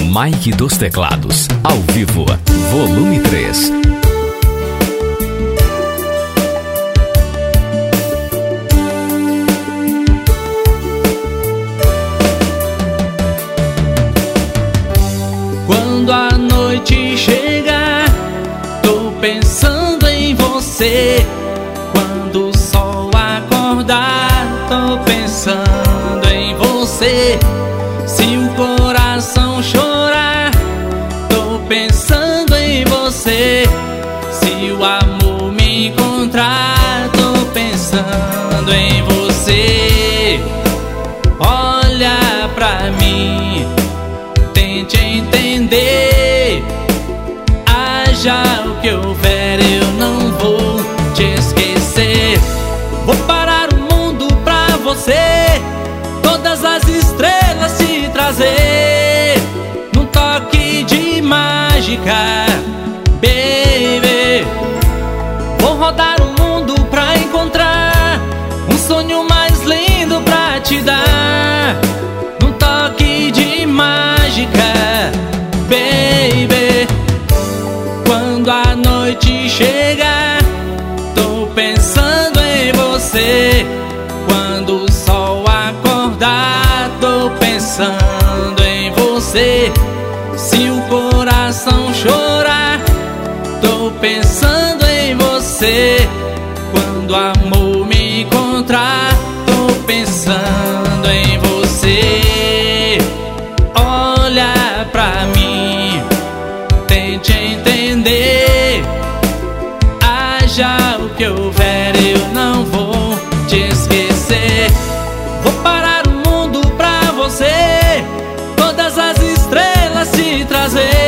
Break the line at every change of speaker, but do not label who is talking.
Mike dos Teclados, ao vivo, volume 3.
Quando a noite chega, tô pensando em você. Quando o sol acordar, tô pensando em você. Se o coração chorar, tô pensando em você. Se o amor me encontrar, tô pensando em você. Olha pra mim, tente entender. Haja o que houver, eu não vou te esquecer. Vou parar o mundo pra você, todas as estrelas te trazer, num toque de mágica, baby. Vou rodar o mundo pra encontrar um sonho mais lindo pra te dar, num toque de mágica, baby. Quando a noite chega, tô pensando em você. Quando o sol acordar, tô pensando em você. Se o coração chorar, tô pensando em você. Quando o amor me encontrar, tô pensando em você. Olha pra mim, tente entender. Haja o que houver, eu não vou te esquecer. Vou parar o mundo pra você, todas as estrelas te trazer,